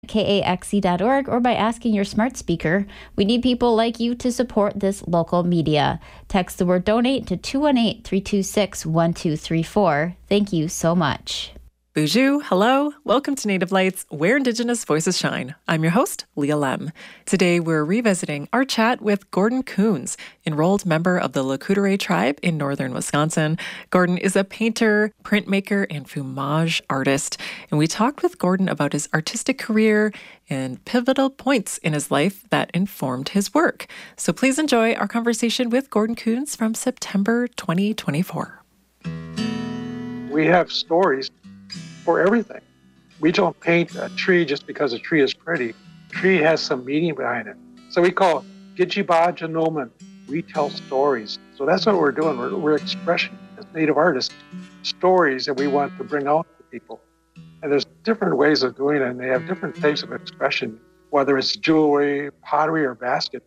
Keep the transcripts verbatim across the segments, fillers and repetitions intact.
K A X E dot org or by asking your smart speaker. We need people like you to support this local media. Text the word donate to two one eight, three two six, one two three four. Thank you so much. Bonjour, hello, welcome to Native Lights, where Indigenous voices shine. I'm your host, Leah Lem. Today we're revisiting our chat with Gordon Coons, enrolled member of the Lakota tribe in northern Wisconsin. Gordon is a painter, printmaker, and fumage artist, and we talked with Gordon about his artistic career and pivotal points in his life that informed his work. So please enjoy our conversation with Gordon Coons from September twenty twenty-four. We have stories for everything. We don't paint a tree just because a tree is pretty. A tree has some meaning behind it. So we call it Gidjiba Genoman. We tell stories. So that's what we're doing. We're, we're expressing as Native artists stories that we want to bring out to people. And there's different ways of doing it, and they have different types of expression, whether it's jewelry, pottery, or basket.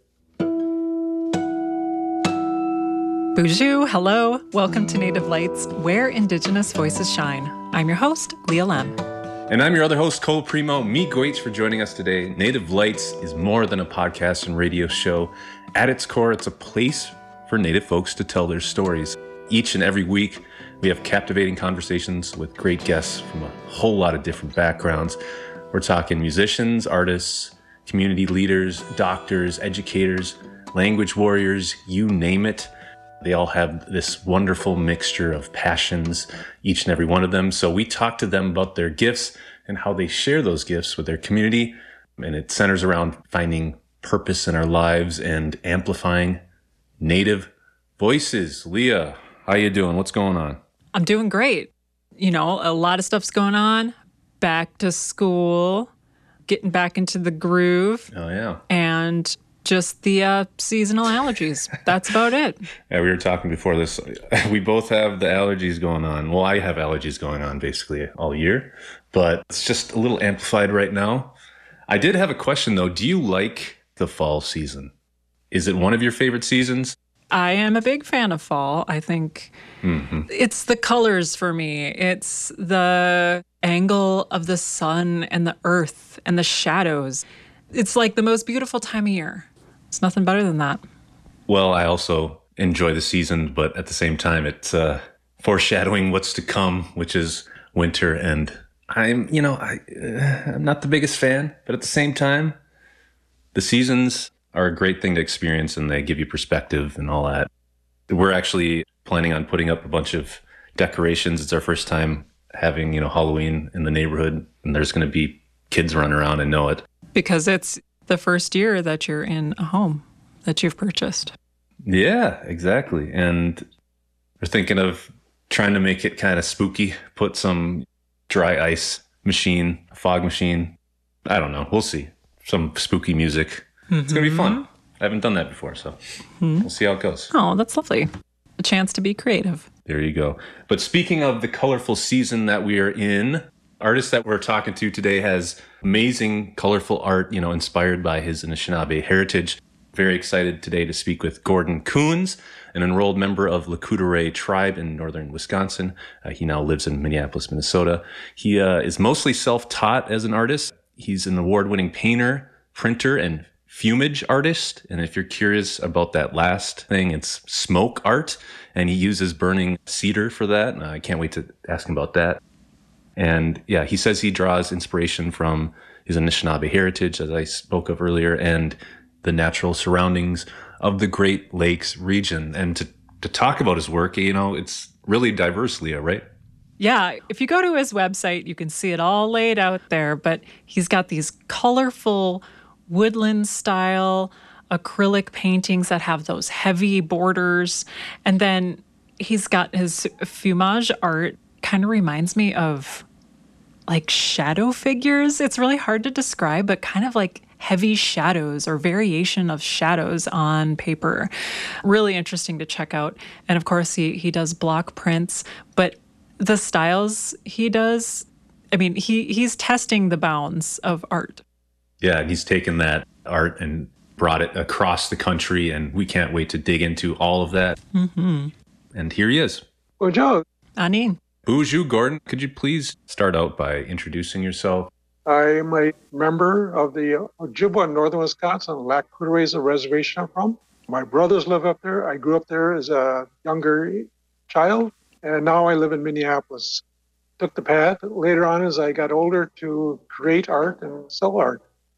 Bonjour, hello, welcome to Native Lights, where Indigenous voices shine. I'm your host, Leah Lem. And I'm your other host, Cole Primo. Me greats for joining us today. Native Lights is more than a podcast and radio show. At its core, it's a place for Native folks to tell their stories. Each and every week, we have captivating conversations with great guests from a whole lot of different backgrounds. We're talking musicians, artists, community leaders, doctors, educators, language warriors, you name it. They all have this wonderful mixture of passions, each and every one of them. So we talk to them about their gifts and how they share those gifts with their community. And it centers around finding purpose in our lives and amplifying Native voices. Leah, how you doing? What's going on? I'm doing great. You know, a lot of stuff's going on. Back to school, getting back into the groove. Oh, yeah. And just the uh, seasonal allergies. That's about it. Yeah, we were talking before this. We both have the allergies going on. Well, I have allergies going on basically all year, but it's just a little amplified right now. I did have a question though. Do you like the fall season? Is it one of your favorite seasons? I am a big fan of fall. I think mm-hmm. It's the colors for me. It's the angle of the sun and the earth and the shadows. It's like the most beautiful time of year. It's nothing better than that. Well, I also enjoy the season, but at the same time, it's uh, foreshadowing what's to come, which is winter. And I'm, you know, I, uh, I'm not the biggest fan, but at the same time, the seasons are a great thing to experience and they give you perspective and all that. We're actually planning on putting up a bunch of decorations. It's our first time having, you know, Halloween in the neighborhood, and there's going to be kids running around and know it. Because it's the first year that you're in a home that you've purchased. Yeah, exactly. And we're thinking of trying to make it kind of spooky, put some dry ice machine, fog machine. I don't know. We'll see. Some spooky music. Mm-hmm. It's going to be fun. I haven't done that before, so mm-hmm. We'll see how it goes. Oh, that's lovely. A chance to be creative. There you go. But speaking of the colorful season that we are in, artist that we're talking to today has amazing, colorful art, you know, inspired by his Anishinaabe heritage. Very excited today to speak with Gordon Coons, an enrolled member of Lakota tribe in northern Wisconsin. Uh, he now lives in Minneapolis, Minnesota. He uh, is mostly self-taught as an artist. He's an award-winning painter, printer, and fumage artist. And if you're curious about that last thing, it's smoke art. And he uses burning cedar for that. Uh, I can't wait to ask him about that. And yeah, he says he draws inspiration from his Anishinaabe heritage, as I spoke of earlier, and the natural surroundings of the Great Lakes region. And to, to talk about his work, you know, it's really diverse, Leah, right? Yeah, if you go to his website, you can see it all laid out there. But he's got these colorful woodland-style acrylic paintings that have those heavy borders. And then he's got his fumage art. Kind of reminds me of like shadow figures. It's really hard to describe, but kind of like heavy shadows or variation of shadows on paper. Really interesting to check out. And of course, he he does block prints, but the styles he does, I mean, he he's testing the bounds of art. Yeah, and he's taken that art and brought it across the country, and we can't wait to dig into all of that. Mm-hmm. And here he is. Bonjour. Ani. Bonjour, Gordon. Could you please start out by introducing yourself? I'm a member of the Ojibwa in northern Wisconsin. Lac Courte is the reservation I'm from. My brothers live up there. I grew up there as a younger child, and now I live in Minneapolis. Took the path later on as I got older to create art and sell art.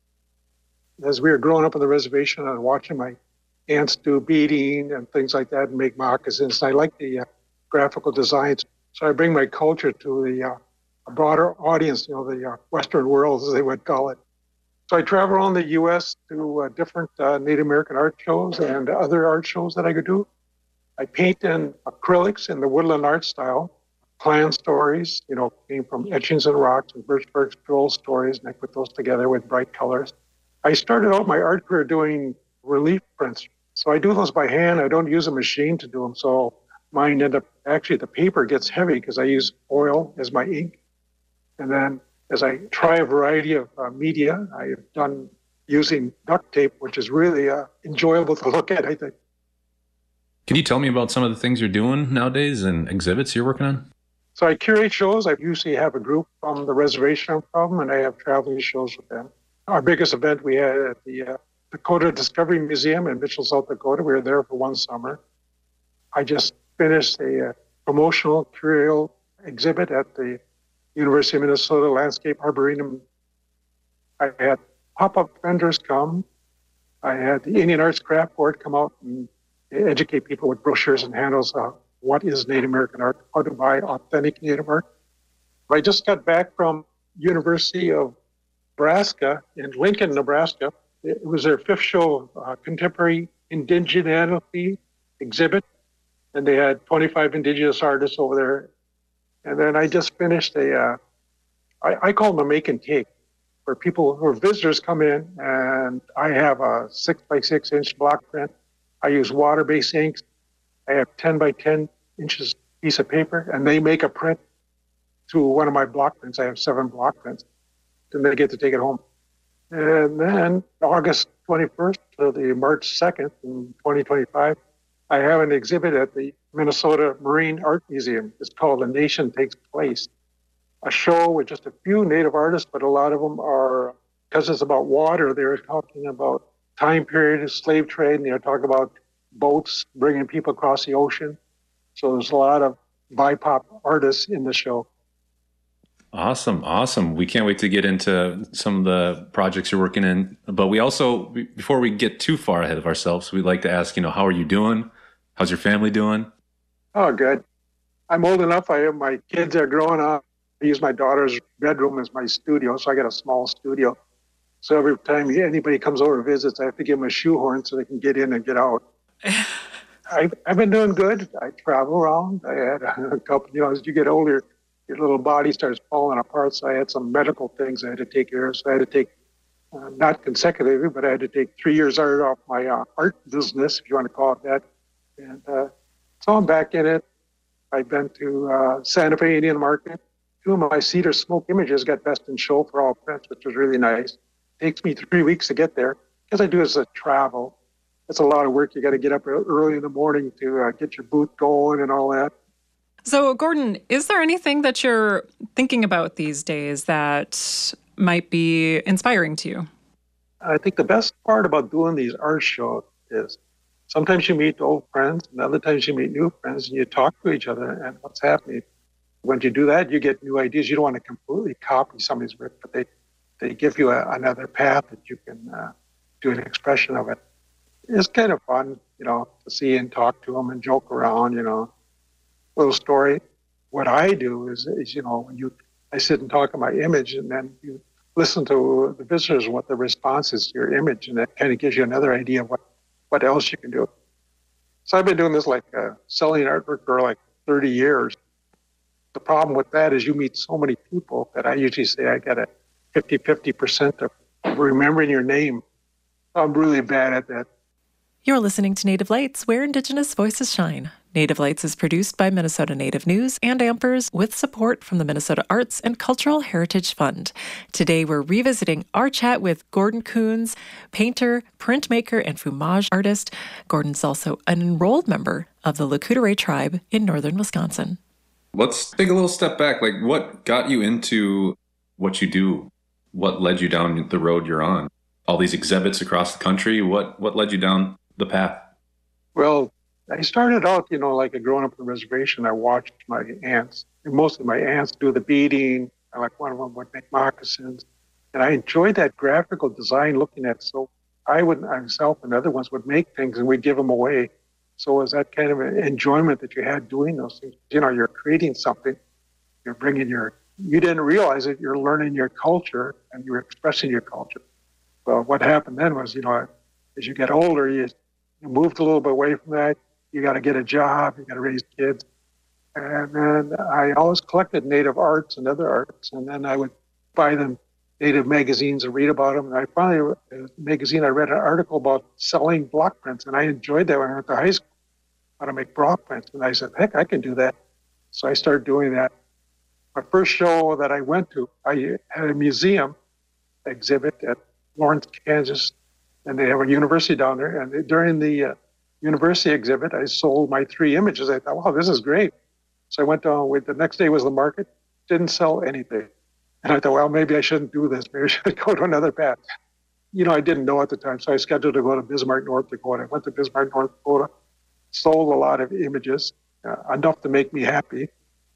As we were growing up on the reservation and watching my aunts do beading and things like that and make moccasins, I like the uh, graphical designs. So I bring my culture to the uh, a broader audience, you know, the uh, Western world, as they would call it. So I travel around the U S to uh, different uh, Native American art shows and other art shows that I could do. I paint in acrylics in the woodland art style, clan stories, you know, came from etchings and rocks and Birchburg Stroll stories, and I put those together with bright colors. I started out my art career doing relief prints. So I do those by hand. I don't use a machine to do them. So mine end up, actually the paper gets heavy because I use oil as my ink. And then as I try a variety of uh, media, I have done using duct tape, which is really uh, enjoyable to look at, I think. Can you tell me about some of the things you're doing nowadays and exhibits you're working on? So I curate shows. I usually have a group from the reservation I'm from, and I have traveling shows with them. Our biggest event we had at the uh, Dakota Discovery Museum in Mitchell, South Dakota. We were there for one summer. I just finished a uh, promotional curial exhibit at the University of Minnesota Landscape Arboretum. I had pop-up vendors come. I had the Indian Arts Craft Board come out and educate people with brochures and handles on what is Native American art, how to buy authentic Native art. I just got back from University of Nebraska in Lincoln, Nebraska. It was their fifth show, uh, Contemporary Indigeneity exhibit, and they had twenty-five indigenous artists over there. And then I just finished a, uh, I, I call them a make and take, where people who are visitors come in, and I have a six by six inch block print. I use water-based inks. I have ten by ten inches piece of paper, and they make a print to one of my block prints. I have seven block prints, and they get to take it home. And then August twenty-first to the March second in twenty twenty-five, I have an exhibit at the Minnesota Marine Art Museum. It's called A Nation Takes Place. A show with just a few Native artists, but a lot of them are, because it's about water, they're talking about time period of slave trade, and they're talking about boats bringing people across the ocean. So there's a lot of B I P O P artists in the show. Awesome. Awesome. We can't wait to get into some of the projects you're working in. But we also, before we get too far ahead of ourselves, we'd like to ask, you know, how are you doing? How's your family doing? Oh, good. I'm old enough. I have my kids are growing up. I use my daughter's bedroom as my studio, so I got a small studio. So every time anybody comes over and visits, I have to give them a shoehorn so they can get in and get out. I've, I've been doing good. I travel around. I had a couple, you know, as you get older, your little body starts falling apart. So I had some medical things I had to take care of. So I had to take, uh, not consecutively, but I had to take three years art off my uh, art business, if you want to call it that. And uh, so I'm back in it. I've been to uh, Santa Fe Indian Market. Two of my cedar smoke images got best in show for all prints, which was really nice. It takes me three weeks to get there because I do as a travel. It's a lot of work. You got to get up early in the morning to uh, get your booth going and all that. So, Gordon, is there anything that you're thinking about these days that might be inspiring to you? I think the best part about doing these art shows is sometimes you meet old friends, and other times you meet new friends, and you talk to each other and what's happening. When you do that, you get new ideas. You don't want to completely copy somebody's work, but they, they give you a, another path that you can uh, do an expression of it. It's kind of fun, you know, to see and talk to them and joke around, you know. Little story. What I do is, is, you know, when you, I sit and talk of my image, and then you listen to the visitors and what the response is to your image, and that kind of gives you another idea of what, what else you can do. So I've been doing this like uh, selling artwork for like thirty years. The problem with that is you meet so many people that I usually say I got a fifty-fifty percent of remembering your name. I'm really bad at that. You're listening to Native Lights, where Indigenous voices shine. Native Lights is produced by Minnesota Native News and Ampers with support from the Minnesota Arts and Cultural Heritage Fund. Today, we're revisiting our chat with Gordon Coons, painter, printmaker, and fumage artist. Gordon's also an enrolled member of the Lac Courte tribe in northern Wisconsin. Let's take a little step back. Like, what got you into what you do what led you down the road you're on? All these exhibits across the country, what what led you down the path? Well, I started out, you know, like a growing up on the reservation, I watched my aunts, and most of my aunts do the beading. I like one of them would make moccasins. And I enjoyed that graphical design looking at, so I would, myself and other ones would make things and we'd give them away. So it was that kind of an enjoyment that you had doing those things. You know, you're creating something, you're bringing your, you didn't realize it, you're learning your culture and you're expressing your culture. Well, what happened then was, you know, as you get older, you, you moved a little bit away from that. You got to get a job, you got to raise kids. And then I always collected native arts and other arts. And then I would buy them native magazines and read about them. And I finally, in a magazine, I read an article about selling block prints. And I enjoyed that when I went to high school, how to make block prints. And I said, heck, I can do that. So I started doing that. My first show that I went to, I had a museum exhibit at Lawrence, Kansas. And they have a university down there. And they, during the uh, university exhibit, I sold my three images. I thought, wow, this is great. So I went down with, the next day was the market, didn't sell anything. And I thought, well, maybe I shouldn't do this. Maybe I should go to another path. You know, I didn't know at the time. So I scheduled to go to Bismarck, North Dakota. I went to Bismarck, North Dakota, sold a lot of images, uh, enough to make me happy.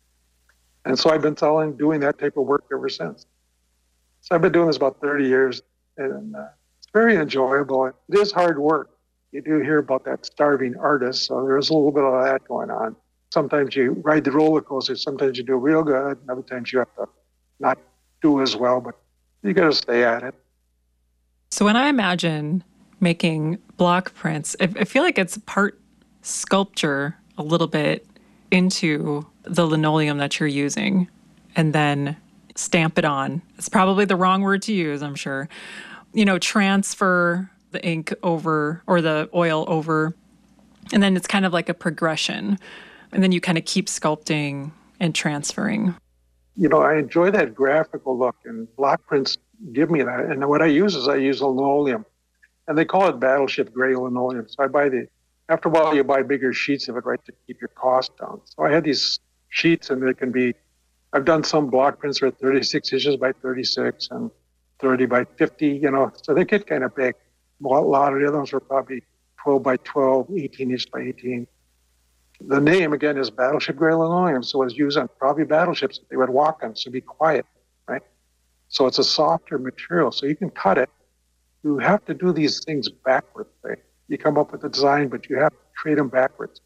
And so I've been selling, doing that type of work ever since. So I've been doing this about thirty years, and uh, it's very enjoyable. It is hard work. You do hear about that starving artist, so there's a little bit of that going on. Sometimes you ride the roller coaster, sometimes you do real good, and other times you have to not do as well, but you got to stay at it. So when I imagine making block prints, I, I feel like it's part sculpture a little bit into the linoleum that you're using and then stamp it on. It's probably the wrong word to use, I'm sure. You know, transfer the ink over or the oil over, and then it's kind of like a progression. And then you kind of keep sculpting and transferring. You know, I enjoy that graphical look, and block prints give me that. And what I use is I use linoleum, and they call it battleship gray linoleum. So I buy the, after a while you buy bigger sheets of it, right, to keep your cost down. So I had these sheets, and they can be, I've done some block prints that are thirty-six inches by thirty-six and thirty by fifty, you know, so they get kind of big. A lot of the others are probably twelve by twelve, eighteen inches by eighteen. The name, again, is battleship gray linoleum, so it's used on probably battleships that they would walk on, so be quiet, right? So it's a softer material, so you can cut it. You have to do these things backwards, right? You come up with a design, but you have to create them backwards.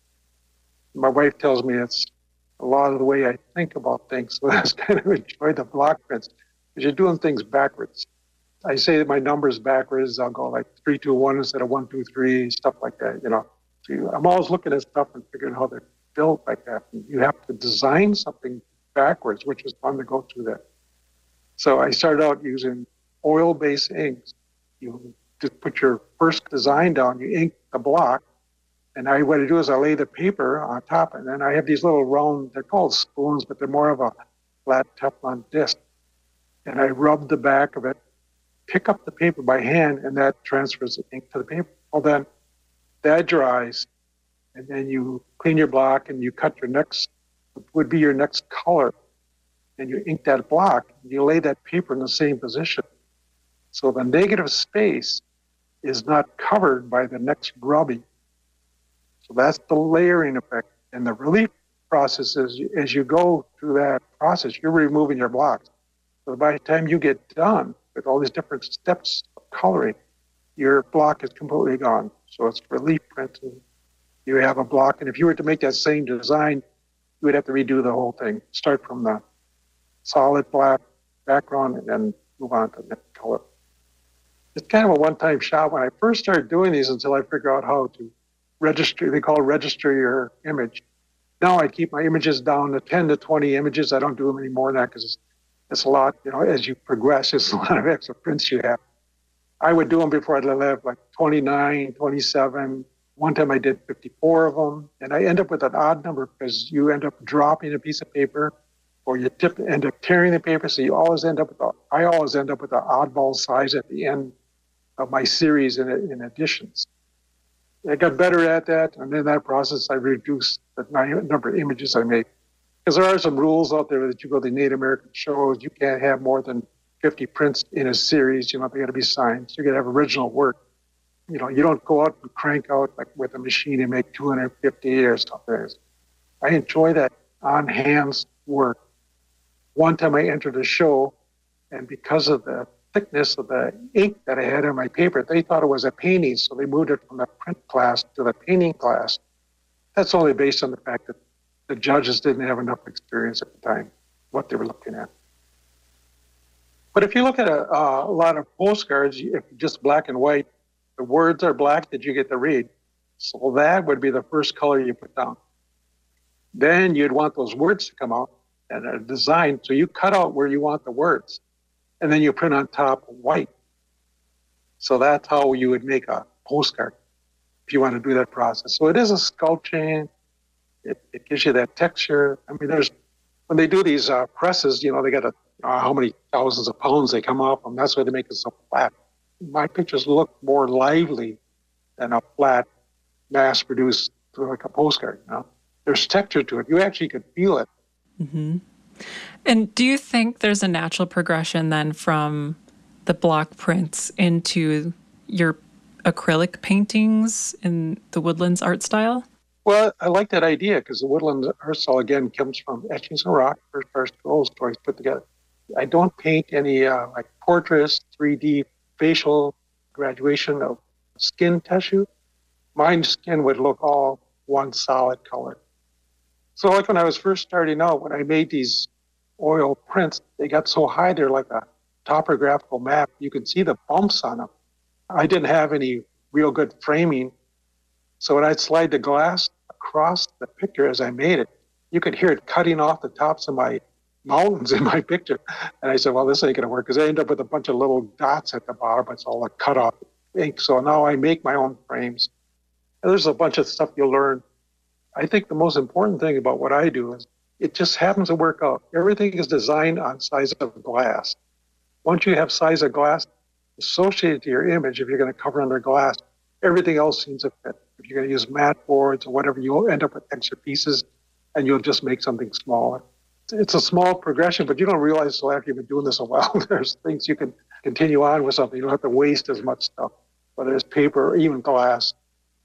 My wife tells me it's a lot of the way I think about things, so that's kind of enjoy the block prints, because you're doing things backwards. I say that my numbers backwards, I'll go like three, two, one instead of one, two, three, stuff like that, you know. So you, I'm always looking at stuff and figuring how they're built like that. And you have to design something backwards, which is fun to go through that. So I started out using oil-based inks. You just put your first design down, you ink the block, and I, what I do is I lay the paper on top, and then I have these little round, they're called spoons, but they're more of a flat Teflon disc. And I rub the back of it, pick up the paper by hand, and that transfers the ink to the paper. Well, then that dries, and then you clean your block and you cut your next, would be your next color, and you ink that block, and you lay that paper in the same position. So the negative space is not covered by the next rubbing. So that's the layering effect. And the relief process is, as you go through that process, you're removing your blocks. So by the time you get done with all these different steps of coloring, your block is completely gone. So it's relief printing. You have a block, and if you were to make that same design, you would have to redo the whole thing. Start from the solid black background and then move on to the next color. It's kind of a one-time shot. When I first started doing these until I figured out how to register, they call it register your image. Now I keep my images down to ten to twenty images. I don't do them any more than that because it's, it's a lot, you know, as you progress, it's a lot of extra prints you have. I would do them before I left, like twenty-nine, twenty-seven. One time I did fifty-four of them, and I end up with an odd number because you end up dropping a piece of paper, or you tip, end up tearing the paper. So you always end up with, a, I always end up with an oddball size at the end of my series in, in additions. I got better at that, and in that process, I reduced the number of images I made. Because there are some rules out there that you go to Native American shows, you can't have more than fifty prints in a series. You know, they got to be signed. So you got to have original work. You know, you don't go out and crank out like with a machine and make two hundred fifty or something. I enjoy that on-hands work. One time I entered a show, and because of the thickness of the ink that I had on my paper, they thought it was a painting, so they moved it from the print class to the painting class. That's only based on the fact that the judges didn't have enough experience at the time, what they were looking at. But if you look at a, uh, a lot of postcards, if just black and white, the words are black that you get to read. So that would be the first color you put down. Then you'd want those words to come out and are designed. So you cut out where you want the words, and then you print on top white. So that's how you would make a postcard if you want to do that process. So it is a sculpting. It, it gives you that texture. I mean, there's when they do these uh, presses, you know, they got a, uh, how many thousands of pounds they come off them. That's why they make it so flat. My pictures look more lively than a flat, mass-produced, like a postcard. You know, there's texture to it. You actually could feel it. Mm-hmm. And do you think there's a natural progression then from the block prints into your acrylic paintings in the Woodlands art style? Well, I like that idea because the Woodlands art style, again, comes from etchings and rock, first first old stories put together. I don't paint any uh, like portraits, three D facial graduation of skin tissue. My skin would look all one solid color. So like when I was first starting out, when I made these oil prints, they got so high, they're like a topographical map. You could see the bumps on them. I didn't have any real good framing. So when I'd slide the glass across the picture as I made it, you could hear it cutting off the tops of my mountains in my picture. And I said, well, this ain't going to work because I end up with a bunch of little dots at the bottom. It's all a cut off ink. So now I make my own frames. And there's a bunch of stuff you'll learn. I think the most important thing about what I do is it just happens to work out. Everything is designed on size of glass. Once you have size of glass associated to your image, if you're going to cover under glass, everything else seems to fit. If you're going to use matte boards or whatever, you'll end up with extra pieces and you'll just make something smaller. It's a small progression, but you don't realize until after you've been doing this a while, there's things you can continue on with something. You don't have to waste as much stuff, whether it's paper or even glass.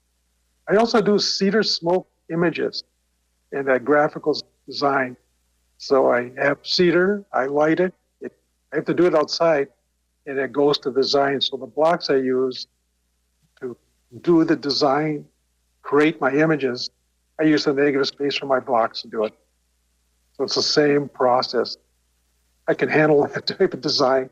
I also do cedar smoke images in that graphical design. So I have cedar, I light it, it I have to do it outside, and it goes to design. So the blocks I use to do the design, create my images, I use the negative space from my blocks to do it. So it's the same process. I can handle that type of design.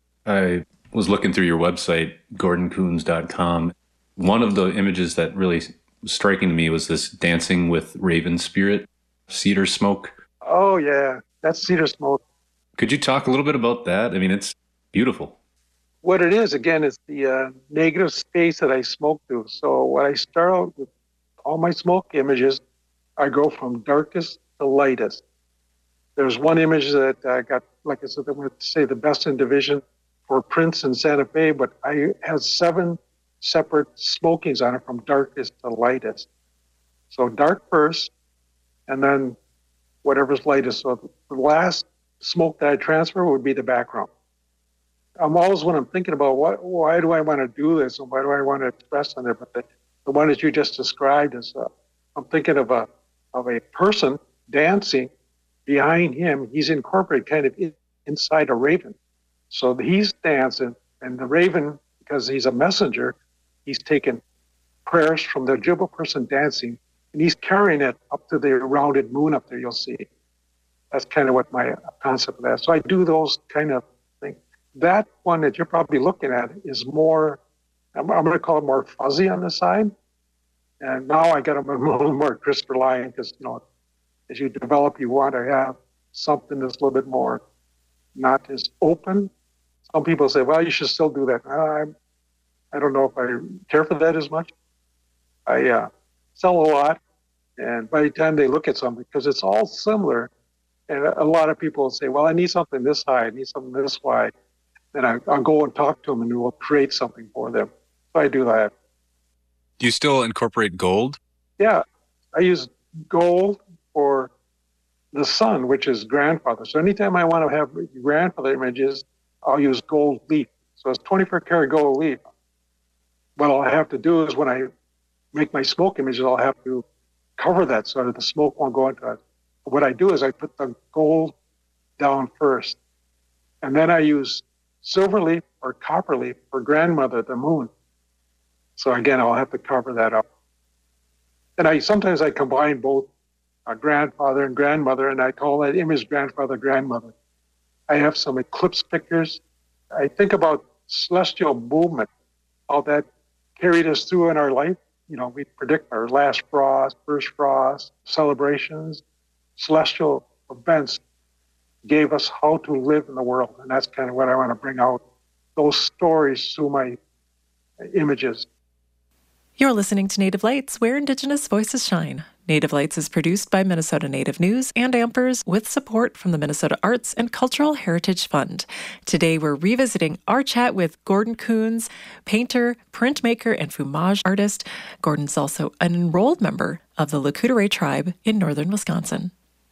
I was looking through your website, gordon coons dot com. One of the images that really was striking to me was this dancing with raven spirit, cedar smoke. Oh, yeah. That's cedar smoke. Could you talk a little bit about that? I mean, it's beautiful. What it is, again, is the uh, negative space that I smoke through. So when I start out with all my smoke images, I go from darkest to lightest. There's one image that I got, like I said, I'm going to say the best in division for prints in Santa Fe, but I have seven separate smokings on it from darkest to lightest. So dark first, and then whatever's lightest. So the last smoke that I transfer would be the background. I'm always, when I'm thinking about what, why do I want to do this and why do I want to express on there, but the, the one that you just described is, uh, I'm thinking of a of a person dancing. Behind him, he's incorporated kind of in, inside a raven. So he's dancing, and the raven, because he's a messenger, he's taken prayers from the Ojibwe person dancing, and he's carrying it up to the rounded moon up there, you'll see. That's kind of what my concept of that. So I do those kind of things. That one that you're probably looking at is more, I'm, I'm going to call it more fuzzy on the side. And now I got them a little more crystalline because, you know, as you develop, you want to have something that's a little bit more not as open. Some people say, well, you should still do that. I, I don't know if I care for that as much. I uh, sell a lot, and by the time they look at something, because it's all similar, and a lot of people will say, well, I need something this high, I need something this wide. Then I, I'll go and talk to them, and we'll create something for them. So I do that. Do you still incorporate gold? Yeah, I use gold for the sun, which is grandfather. So anytime I want to have grandfather images, I'll use gold leaf. So it's twenty-four karat gold leaf. What I'll have to do is when I make my smoke images, I'll have to cover that so that the smoke won't go into it. What I do is I put the gold down first, and then I use silver leaf or copper leaf for grandmother, the moon. So again, I'll have to cover that up. And I sometimes I combine both uh, grandfather and grandmother, and I call that image grandfather, grandmother. I have some eclipse pictures. I think about celestial movement, how that carried us through in our life. You know, we predict our last frost, first frost, celebrations, celestial events gave us how to live in the world. And that's kind of what I want to bring out, those stories through my images. You're listening to Native Lights, where Indigenous voices shine. Native Lights is produced by Minnesota Native News and Ampers with support from the Minnesota Arts and Cultural Heritage Fund. Today, we're revisiting our chat with Gordon Coons, painter, printmaker, and fumage artist. Gordon's also an enrolled member of the Lakota tribe in northern Wisconsin.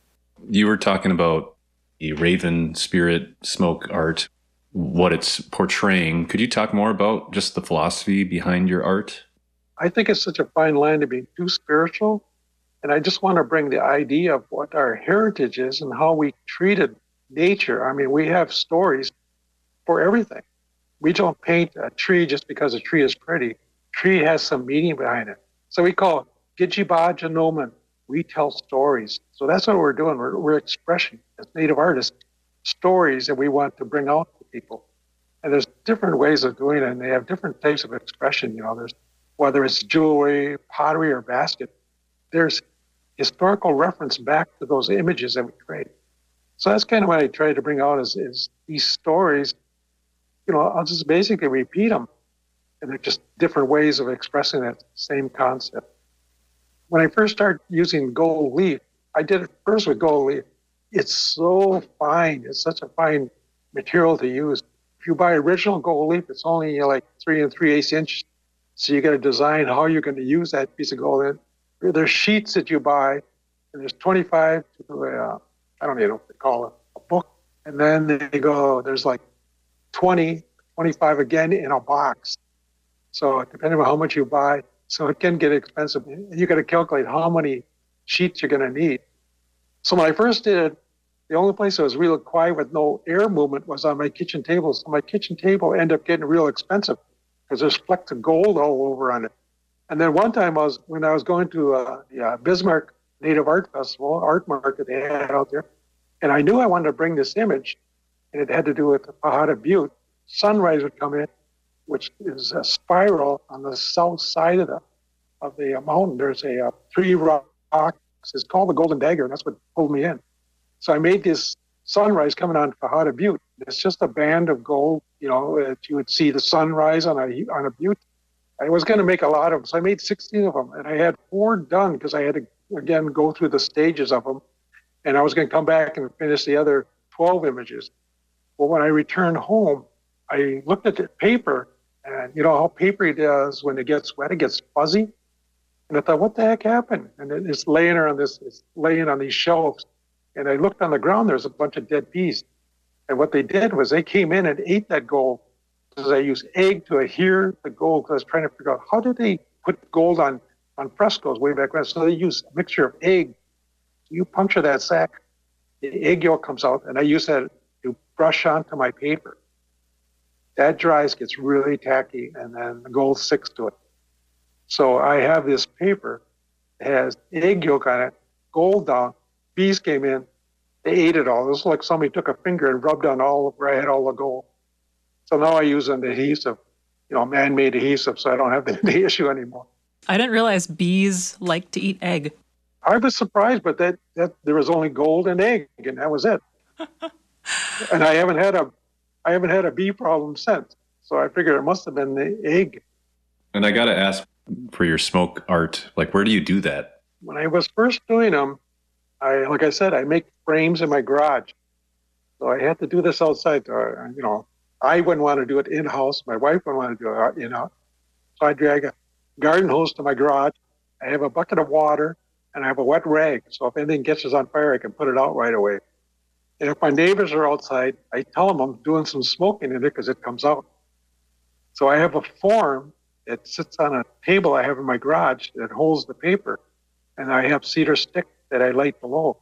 You were talking about the Raven Spirit smoke art, what it's portraying. Could you talk more about just the philosophy behind your art? I think it's such a fine line to be too spiritual. And I just want to bring the idea of what our heritage is and how we treated nature. I mean, we have stories for everything. We don't paint a tree just because a tree is pretty. Tree has some meaning behind it. So we call it Gidjiba Genomen. We tell stories. So that's what we're doing. We're, we're expressing, as Native artists, stories that we want to bring out to people. And there's different ways of doing it, and they have different types of expression. You know, there's whether it's jewelry, pottery, or basket, there's historical reference back to those images that we create. So that's kind of what I try to bring out is, is these stories. You know, I'll just basically repeat them, and they're just different ways of expressing that same concept. When I first started using gold leaf, I did it first with gold leaf. It's so fine. It's such a fine material to use. If you buy original gold leaf, it's only like three and three eighths inch. So you got to design how you're going to use that piece of gold. There's sheets that you buy, and there's twenty-five to a, I don't even know what they call it, a book. And then they go, there's like twenty, twenty-five again in a box. So depending on how much you buy, so it can get expensive. You got to calculate how many sheets you're going to need. So when I first did it, the only place that was real quiet with no air movement was on my kitchen table. So my kitchen table ended up getting real expensive because there's flecks of gold all over on it. And then one time I was, when I was going to uh, the uh, Bismarck Native Art Festival, art market they had out there, and I knew I wanted to bring this image, and it had to do with the Pahada Butte. Sunrise would come in, which is a spiral on the south side of the of the mountain. There's a uh, three rocks. It's called the Golden Dagger, and that's what pulled me in. So I made this sunrise coming on Pahada Butte. It's just a band of gold, you know, that you would see the sunrise on a on a butte. I was going to make a lot of them, so I made sixteen of them, and I had four done because I had to, again, go through the stages of them, and I was going to come back and finish the other twelve images. Well, when I returned home, I looked at the paper, and you know how paper it does when it gets wet, it gets fuzzy, and I thought, what the heck happened? And it's laying on this, it's laying on these shelves, and I looked on the ground, there's a bunch of dead bees, and what they did was they came in and ate that gold. Because I used egg to adhere the gold, because I was trying to figure out how did they put gold on, on frescoes way back when. So they used a mixture of egg. You puncture that sack, the egg yolk comes out, and I use that to brush onto my paper. That dries, gets really tacky, and then the gold sticks to it. So I have this paper that has egg yolk on it, gold down, bees came in, they ate it all. It was like somebody took a finger and rubbed on all of where I had all the gold. So now I use an adhesive, you know, man-made adhesive, so I don't have the, the issue anymore. I didn't realize bees like to eat egg. I was surprised, but that, that there was only gold and egg, and that was it. And I haven't had a, I haven't had a bee problem since. So I figured it must have been the egg. And I got to ask, for your smoke art, like, where do you do that? When I was first doing them, I, like I said, I make frames in my garage. So I had to do this outside, uh, you know. I wouldn't want to do it in-house. My wife wouldn't want to do it in-house. So I drag a garden hose to my garage. I have a bucket of water, and I have a wet rag. So if anything catches on fire, I can put it out right away. And if my neighbors are outside, I tell them I'm doing some smoking in there because it comes out. So I have a form that sits on a table I have in my garage that holds the paper, and I have cedar stick that I light below.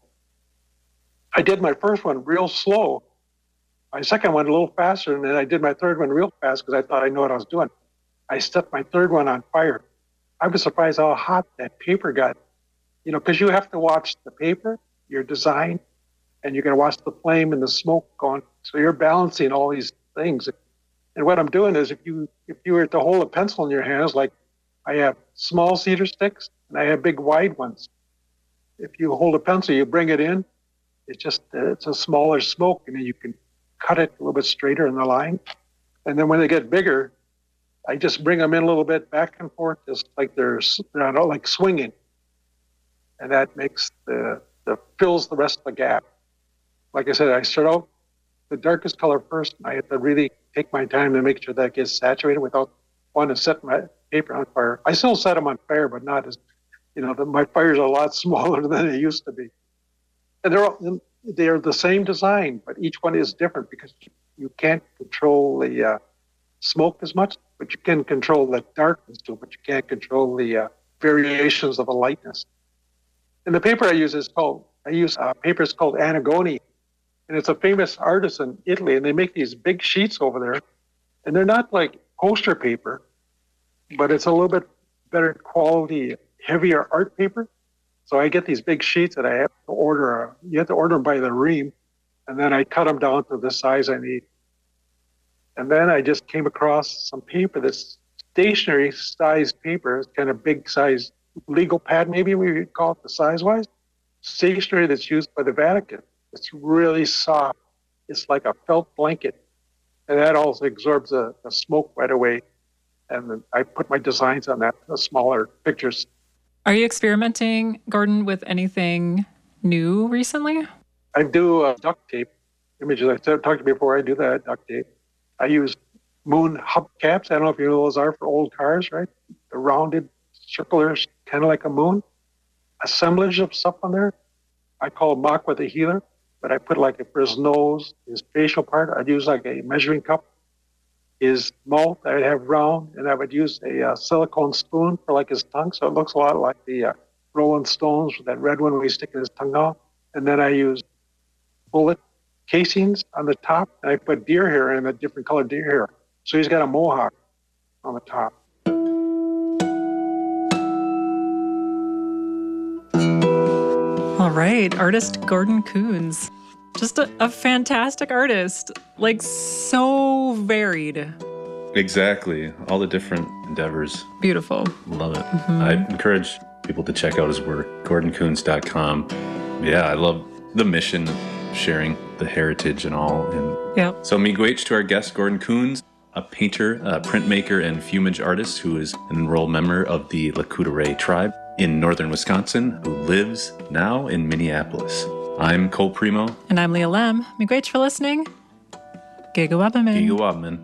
I did my first one real slow. My second one a little faster, and then I did my third one real fast because I thought I knew what I was doing. I set my third one on fire. I was surprised how hot that paper got. You know, because you have to watch the paper, your design, and you're going to watch the flame and the smoke going. So you're balancing all these things. And what I'm doing is if you if you were to hold a pencil in your hands, like I have small cedar sticks and I have big wide ones. If you hold a pencil, you bring it in, it's just, it's a smaller smoke, and then you can cut it a little bit straighter in the line. And then when they get bigger, I just bring them in a little bit back and forth, just like they're, they're not like swinging. And that makes the, the, fills the rest of the gap. Like I said, I start out the darkest color first, and I have to really take my time to make sure that gets saturated without wanting to set my paper on fire. I still set them on fire, but not as, you know, the, my fires are a lot smaller than they used to be. And they're all, they're the same design, but each one is different because you can't control the uh, smoke as much, but you can control the darkness too, but you can't control the uh, variations of the lightness. And the paper I use is called, I use uh, paper is called Anagoni, and it's a famous artist in Italy, and they make these big sheets over there, and they're not like poster paper, but it's a little bit better quality, heavier art paper. So I get these big sheets that I have to order. Uh, you have to order them by the ream, and then I cut them down to the size I need. And then I just came across some paper that's stationary size paper. It's kind of big size legal pad, maybe we would call it the size-wise. Stationery that's used by the Vatican. It's really soft. It's like a felt blanket. And that also absorbs the, the smoke right away. And then I put my designs on that, the smaller pictures. Are you experimenting, Gordon, with anything new recently? I do uh, duct tape images. I talked to you before. I do that, duct tape. I use moon hubcaps. I don't know if you know those are for old cars, right? The rounded circular, kind of like a moon. Assemblage of stuff on there. I call it mock with a healer, but I put like for his nose, his facial part, I'd use like a measuring cup. His mouth, I'd have round, and I would use a uh, silicone spoon for like his tongue, so it looks a lot like the uh, Rolling Stones, that red one where he's sticking his tongue out. And then I use bullet casings on the top, and I put deer hair in, a different colored deer hair. So he's got a mohawk on the top. All right, artist Gordon Coons. Just a, a fantastic artist, like so varied. Exactly. All the different endeavors. Beautiful. Love it. Mm-hmm. I encourage people to check out his work, gordon coons dot com. Yeah, I love the mission of sharing the heritage and all. And yeah. So miigwech to our guest, Gordon Coons, a painter, a printmaker, and fumage artist who is an enrolled member of the Lakota Ray tribe in northern Wisconsin, who lives now in Minneapolis. I'm Cole Primo. And I'm Leah Lem. Miigwech for listening. Gigawabamin. Gigawabamin.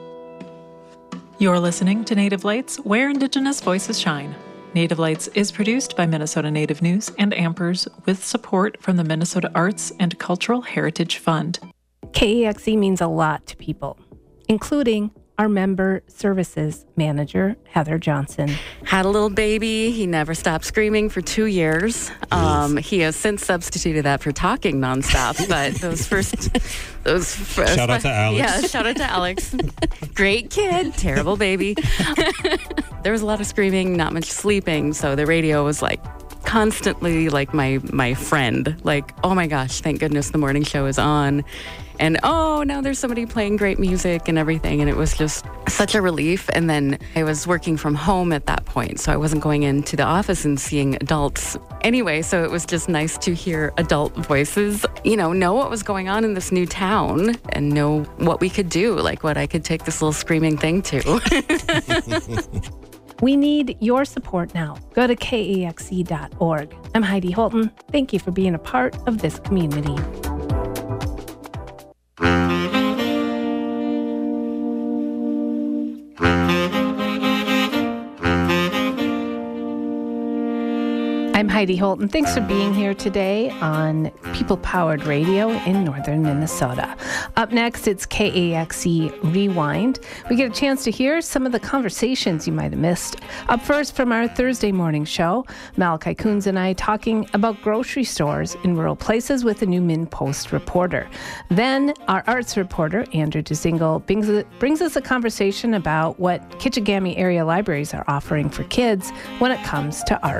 You're listening to Native Lights, where Indigenous voices shine. Native Lights is produced by Minnesota Native News and Ampers with support from the Minnesota Arts and Cultural Heritage Fund. K E X E means a lot to people, including our member services manager, Heather Johnson. Had a little baby. He never stopped screaming for two years. Um, he has since substituted that for talking nonstop. But those first, those first, shout out to Alex. Yeah, shout out to Alex. Great kid, terrible baby. There was a lot of screaming, not much sleeping. So the radio was like constantly like my my friend. Like, oh my gosh, thank goodness the morning show is on. And oh, now there's somebody playing great music and everything. And it was just such a relief. And then I was working from home at that point, so I wasn't going into the office and seeing adults anyway. So it was just nice to hear adult voices, you know, know what was going on in this new town and know what we could do, like what I could take this little screaming thing to. We need your support now. Go to K E X E dot org. I'm Heidi Holton. Thank you for being a part of this community. I'm Heidi Holt, and thanks for being here today on People Powered Radio in northern Minnesota. Up next, it's K A X E Rewind. We get a chance to hear some of the conversations you might have missed. Up first, from our Thursday morning show, Malachi Coons and I talking about grocery stores in rural places with a new MinnPost reporter. Then, our arts reporter, Andrew DeZingle, brings, brings us a conversation about what Kitchigami area libraries are offering for kids when it comes to art.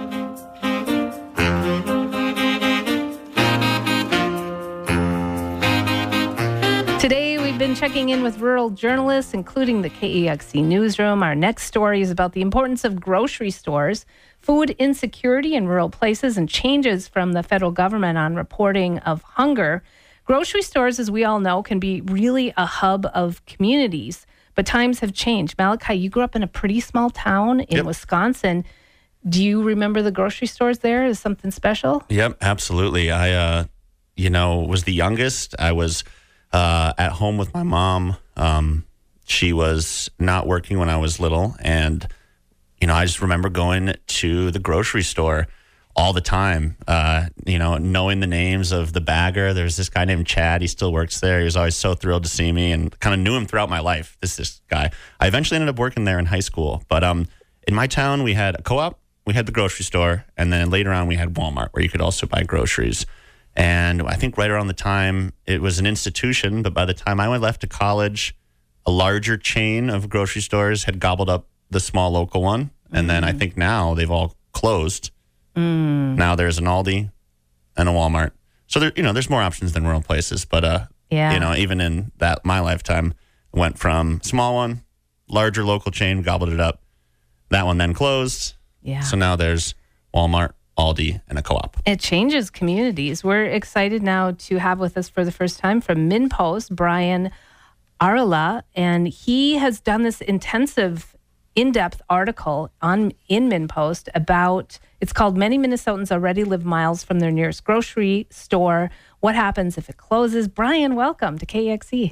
Today, we've been checking in with rural journalists, including the K E X E newsroom. Our next story is about the importance of grocery stores, food insecurity in rural places, and changes from the federal government on reporting of hunger. Grocery stores, as we all know, can be really a hub of communities, but times have changed. Malachi, you grew up in a pretty small town in Yep. Wisconsin. Do you remember the grocery stores there as something special? Yep, absolutely. I, uh, you know, was the youngest. I was uh, at home with my mom. Um, she was not working when I was little. And, you know, I just remember going to the grocery store all the time, uh, you know, knowing the names of the bagger. There's this guy named Chad. He still works there. He was always so thrilled to see me and kind of knew him throughout my life, this this guy. I eventually ended up working there in high school. But um, in my town, we had a co-op. We had the grocery store, and then later on we had Walmart, where you could also buy groceries. And I think right around the time it was an institution, but by the time I went left to college, a larger chain of grocery stores had gobbled up the small local one. And mm. then I think now they've all closed. Mm. Now there's an Aldi and a Walmart. So there, you know, there's more options than rural places. But uh, yeah. you know, even in that my lifetime, went from small one, larger local chain, gobbled it up. That one then closed. Yeah. So now there's Walmart, Aldi, and a co-op. It changes communities. We're excited now to have with us for the first time from MinnPost, Brian Arla, and he has done this intensive, in-depth article on in MinnPost about, it's called Many Minnesotans Already Live Miles from Their Nearest Grocery Store. What happens if it closes? Brian, welcome to K X E.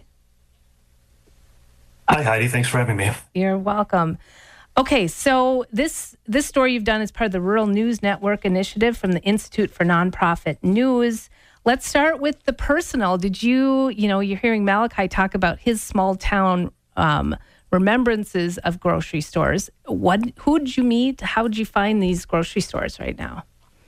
Hi, Heidi. Thanks for having me. You're welcome. Okay, so this this story you've done is part of the Rural News Network initiative from the Institute for Nonprofit News. Let's start with the personal. Did you, you know, you're hearing Malachi talk about his small town um, remembrances of grocery stores. What, who did you meet? How did you find these grocery stores right now?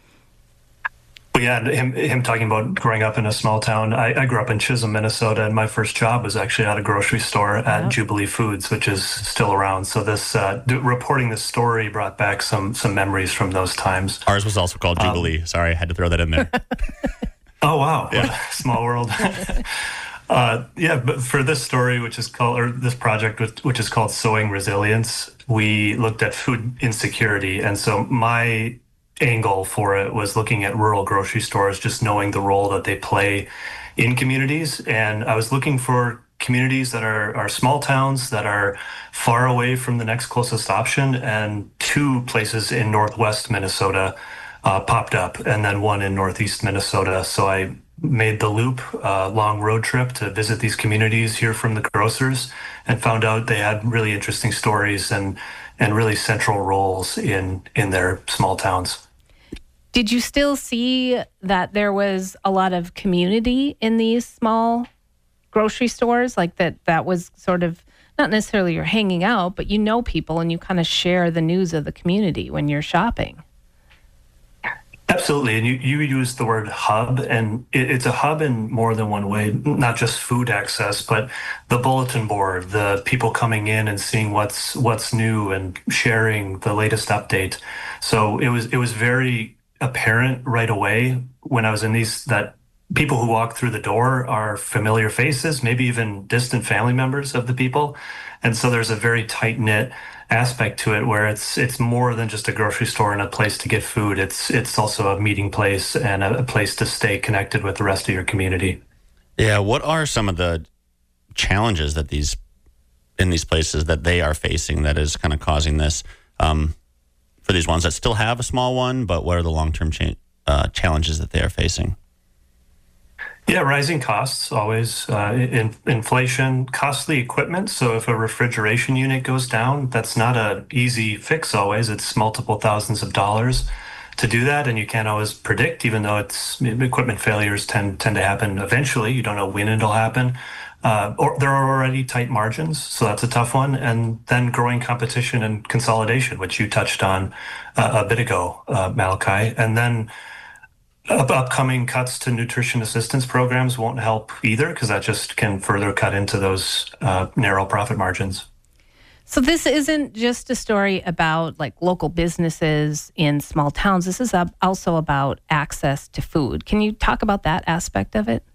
Well, yeah, him, him talking about growing up in a small town. I, I grew up in Chisholm, Minnesota, and my first job was actually at a grocery store at Yep. Jubilee Foods, which is still around. So this uh, d- reporting this story brought back some some memories from those times. Ours was also called Jubilee. Um, Sorry, I had to throw that in there. Oh, wow. Yeah. What a small world. uh, yeah, but for this story, which is called, or this project, which, which is called Sowing Resilience, we looked at food insecurity. And so my angle for it was looking at rural grocery stores, just knowing the role that they play in communities. And I was looking for communities that are, are small towns that are far away from the next closest option, and two places in northwest Minnesota uh, popped up, and then one in northeast Minnesota. So I made the loop, uh, long road trip to visit these communities, hear from the grocers, and found out they had really interesting stories and and really central roles in in their small towns. Did you still see that there was a lot of community in these small grocery stores? Like that that was sort of, not necessarily you're hanging out, but you know people and you kind of share the news of the community when you're shopping. Absolutely. And you, you used the word hub, and it, it's a hub in more than one way, not just food access, but the bulletin board, the people coming in and seeing what's what's new and sharing the latest update. So it was it was very apparent right away when I was in these that people who walk through the door are familiar faces, maybe even distant family members of the people. And so there's a very tight-knit aspect to it where it's it's more than just a grocery store and a place to get food. It's it's also a meeting place and a, a place to stay connected with the rest of your community. Yeah, what are some of the challenges that these in these places that they are facing that is kind of causing this um, for these ones that still have a small one, but what are the long-term cha- uh, challenges that they are facing? Yeah, rising costs always, uh, in, inflation, costly equipment. So if a refrigeration unit goes down, that's not an easy fix always. It's multiple thousands of dollars. to do that, and you can't always predict, even though it's equipment failures tend tend to happen eventually. You don't know when it'll happen. Uh, or there are already tight margins, so that's a tough one. And then growing competition and consolidation, which you touched on uh, a bit ago, uh, Malachi. And then up- upcoming cuts to nutrition assistance programs won't help either, because that just can further cut into those uh, narrow profit margins. So this isn't just a story about like local businesses in small towns. This is also about access to food. Can you talk about that aspect of it?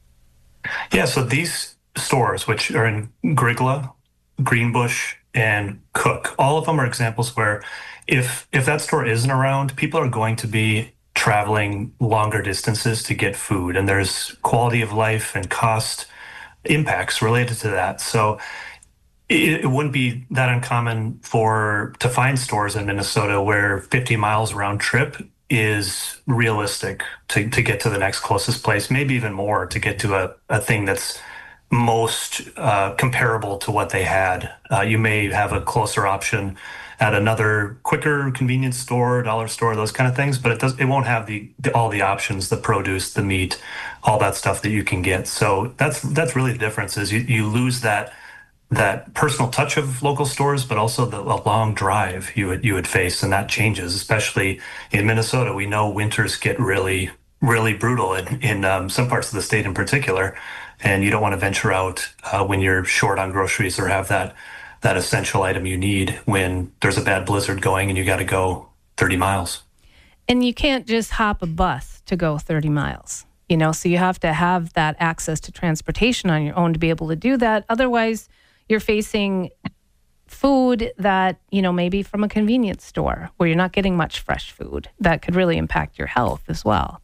Yeah, so these stores, which are in Grigla, Greenbush, and Cook, all of them are examples where if if that store isn't around, people are going to be traveling longer distances to get food, and there's quality of life and cost impacts related to that. So it, it wouldn't be that uncommon for to find stores in Minnesota where fifty miles round trip is realistic to, to get to the next closest place, maybe even more to get to a, a thing that's most uh, comparable to what they had. Uh, you may have a closer option at another quicker convenience store, dollar store, those kind of things, but it does it won't have the, the all the options, the produce, the meat, all that stuff that you can get. So that's that's really the difference is you, you lose that that personal touch of local stores, but also the, the long drive you would you would face, and that changes, especially in Minnesota. We know winters get really, really brutal in, in um, some parts of the state in particular, and you don't want to venture out uh, when you're short on groceries or have that that essential item you need when there's a bad blizzard going and you got to go thirty miles. And you can't just hop a bus to go thirty miles, you know, so you have to have that access to transportation on your own to be able to do that. Otherwise, you're facing food that, you know, maybe from a convenience store where you're not getting much fresh food that could really impact your health as well.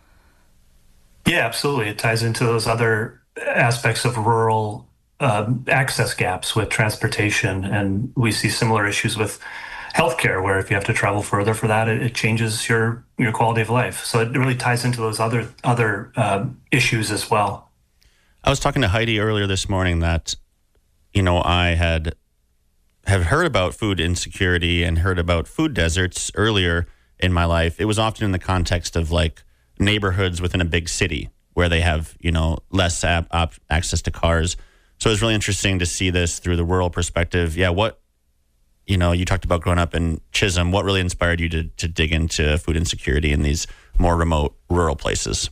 Yeah, absolutely. It ties into those other aspects of rural um, access gaps with transportation. And we see similar issues with healthcare, where if you have to travel further for that, it, it changes your, your quality of life. So it really ties into those other, other uh, issues as well. I was talking to Heidi earlier this morning that you know, I had have heard about food insecurity and heard about food deserts earlier in my life. It was often in the context of like neighborhoods within a big city where they have, you know, less ap- op- access to cars. So it was really interesting to see this through the rural perspective. Yeah, what, you know, you talked about growing up in Chisholm. What really inspired you to to dig into food insecurity in these more remote rural places?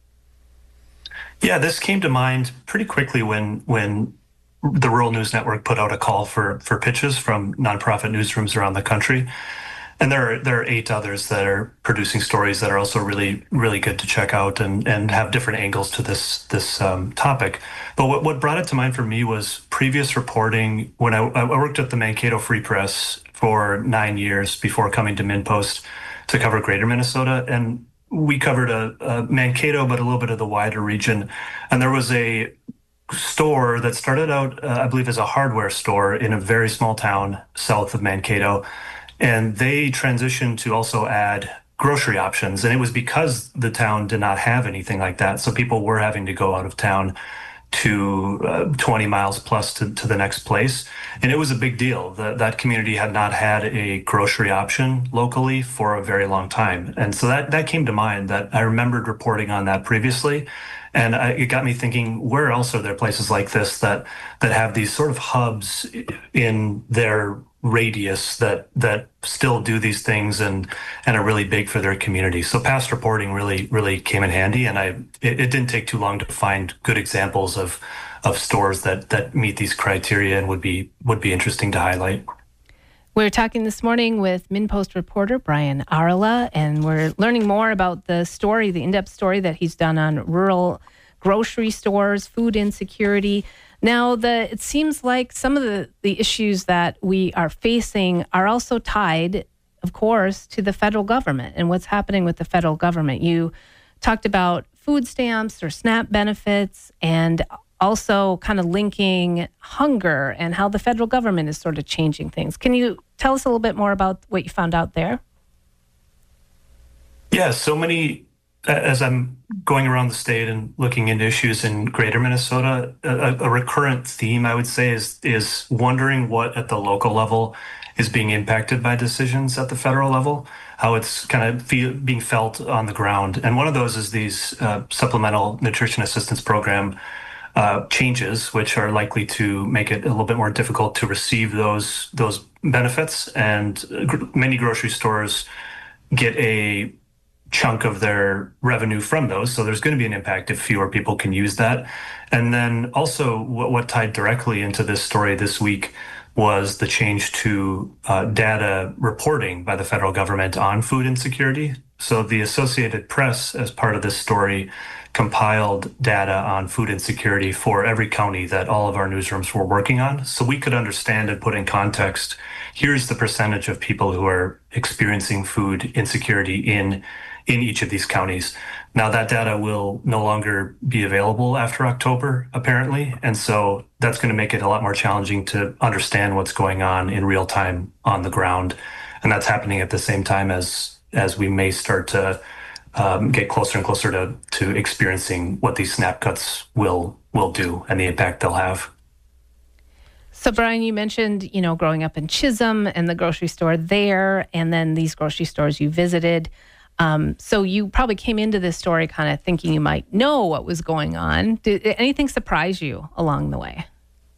Yeah, this came to mind pretty quickly when when the Rural News Network put out a call for for pitches from nonprofit newsrooms around the country. And there are there are eight others that are producing stories that are also really, really good to check out and, and have different angles to this this um, topic. But what, what brought it to mind for me was previous reporting when I, I worked at the Mankato Free Press for nine years before coming to MinnPost to cover Greater Minnesota. And we covered a, a Mankato, but a little bit of the wider region. And there was a store that started out, uh, I believe, as a hardware store in a very small town south of Mankato. And they transitioned to also add grocery options. And it was because the town did not have anything like that. So people were having to go out of town to uh, twenty miles plus to, to the next place. And it was a big deal. The, that community had not had a grocery option locally for a very long time. And so that, that came to mind that I remembered reporting on that previously. And I, it got me thinking, where else are there places like this that that have these sort of hubs in their radius that that still do these things and and are really big for their community? So past reporting really really came in handy, and I it, it didn't take too long to find good examples of of stores that that meet these criteria and would be would be interesting to highlight. We're talking this morning with MinnPost reporter Brian Arla, and we're learning more about the story, the in-depth story that he's done on rural grocery stores, food insecurity. Now, the it seems like some of the, the issues that we are facing are also tied, of course, to the federal government and what's happening with the federal government. You talked about food stamps or SNAP benefits, and also kind of linking hunger and how the federal government is sort of changing things. Can you tell us a little bit more about what you found out there? Yeah, so many as I'm going around the state and looking into issues in greater Minnesota, a, a recurrent theme, I would say, is is wondering what at the local level is being impacted by decisions at the federal level, how it's kind of feel, being felt on the ground. And one of those is these uh, supplemental nutrition assistance program uh, changes, which are likely to make it a little bit more difficult to receive those those benefits. And gr- many grocery stores get a chunk of their revenue from those. So there's going to be an impact if fewer people can use that. And then also what, what tied directly into this story this week was the change to uh, data reporting by the federal government on food insecurity. So the Associated Press, as part of this story, compiled data on food insecurity for every county that all of our newsrooms were working on. So we could understand and put in context, here's the percentage of people who are experiencing food insecurity in in each of these counties. Now that data will no longer be available after October, apparently. And so that's going to make it a lot more challenging to understand what's going on in real time on the ground. And that's happening at the same time as as we may start to um, get closer and closer to, to experiencing what these SNAP cuts will will do and the impact they'll have. So, Brian, you mentioned, you know, growing up in Chisholm and the grocery store there, and then these grocery stores you visited. Um, so you probably came into this story kind of thinking you might know what was going on. Did anything surprise you along the way?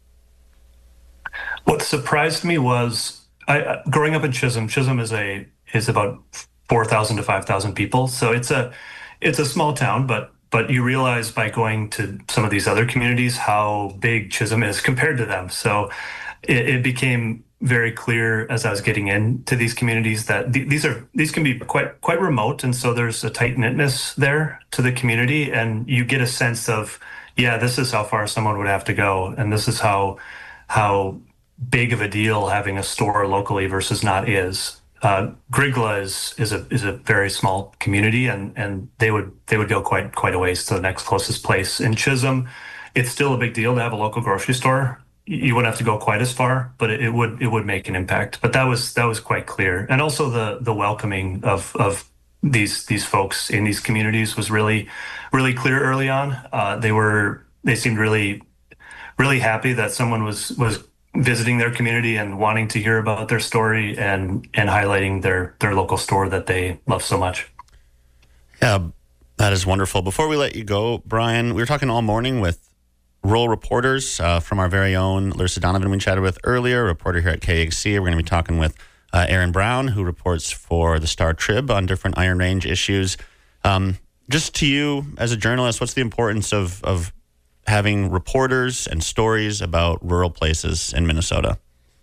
What surprised me was I, uh, growing up in Chisholm. Chisholm is a is about four thousand to five thousand people, so it's a it's a small town. But but you realize by going to some of these other communities how big Chisholm is compared to them. So it, it became very clear as I was getting into these communities that th- these are these can be quite quite remote, and so there's a tight knitness there to the community, and you get a sense of, yeah, this is how far someone would have to go, and this is how how big of a deal having a store locally versus not is. Uh, Grigla is is a is a very small community, and and they would they would go quite quite a ways to the next closest place. In Chisholm, it's still a big deal to have a local grocery store. You wouldn't have to go quite as far, but it, it would it would make an impact. But that was that was quite clear, and also the the welcoming of of these these folks in these communities was really really clear early on. Uh, they were they seemed really really happy that someone was was visiting their community and wanting to hear about their story and and highlighting their their local store that they love so much. Yeah, that is wonderful. Before we let you go, Brian, we were talking all morning with rural reporters uh, from our very own Larissa Donovan we chatted with earlier, a reporter here at K X C. We're going to be talking with uh, Aaron Brown, who reports for the Star Trib on different Iron Range issues. Um, just to you as a journalist, what's the importance of, of having reporters and stories about rural places in Minnesota?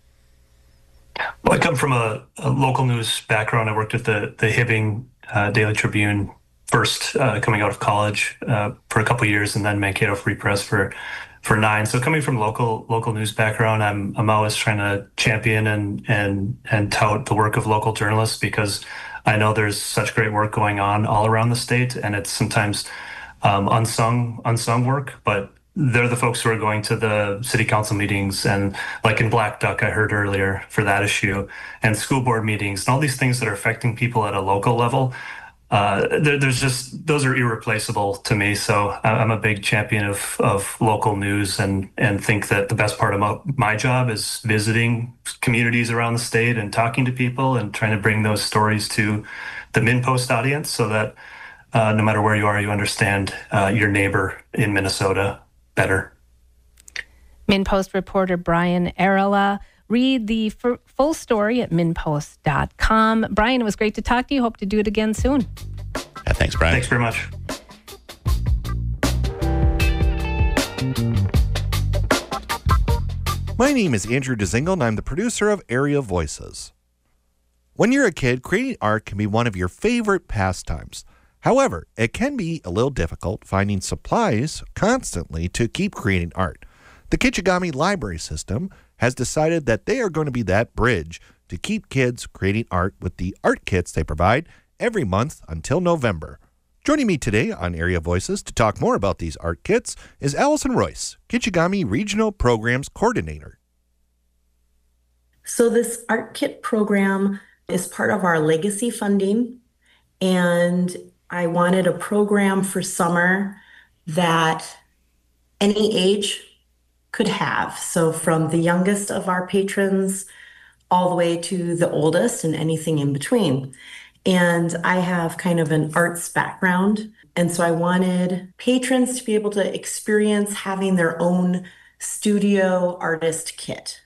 Well, I come from a, a local news background. I worked at the, the Hibbing uh, Daily Tribune first uh, coming out of college uh, for a couple of years, and then Mankato Free Press for for nine. So coming from local local news background, I'm I'm always trying to champion and and and tout the work of local journalists, because I know there's such great work going on all around the state, and it's sometimes um, unsung unsung work, but they're the folks who are going to the city council meetings, and like in Black Duck, I heard earlier for that issue, and school board meetings, and all these things that are affecting people at a local level. Uh, there, there's just, those are irreplaceable to me. So I'm a big champion of, of local news, and, and think that the best part of my, my job is visiting communities around the state and talking to people and trying to bring those stories to the MinnPost audience, so that uh, no matter where you are, you understand uh, your neighbor in Minnesota better. MinnPost reporter Brian Arella. Read the f- full story at min post dot com. Brian, it was great to talk to you. Hope to do it again soon. Yeah, thanks, Brian. Thanks very much. My name is Andrew Dezingle, and I'm the producer of Area Voices. When you're a kid, creating art can be one of your favorite pastimes. However, it can be a little difficult finding supplies constantly to keep creating art. The Kichigami Library System has decided that they are going to be that bridge to keep kids creating art with the art kits they provide every month until November. Joining me today on Area Voices to talk more about these art kits is Allison Royce, Kichigami Regional Programs Coordinator. So this art kit program is part of our legacy funding, and I wanted a program for summer that any age could have. So from the youngest of our patrons all the way to the oldest and anything in between. And I have kind of an arts background. And so I wanted patrons to be able to experience having their own studio artist kit.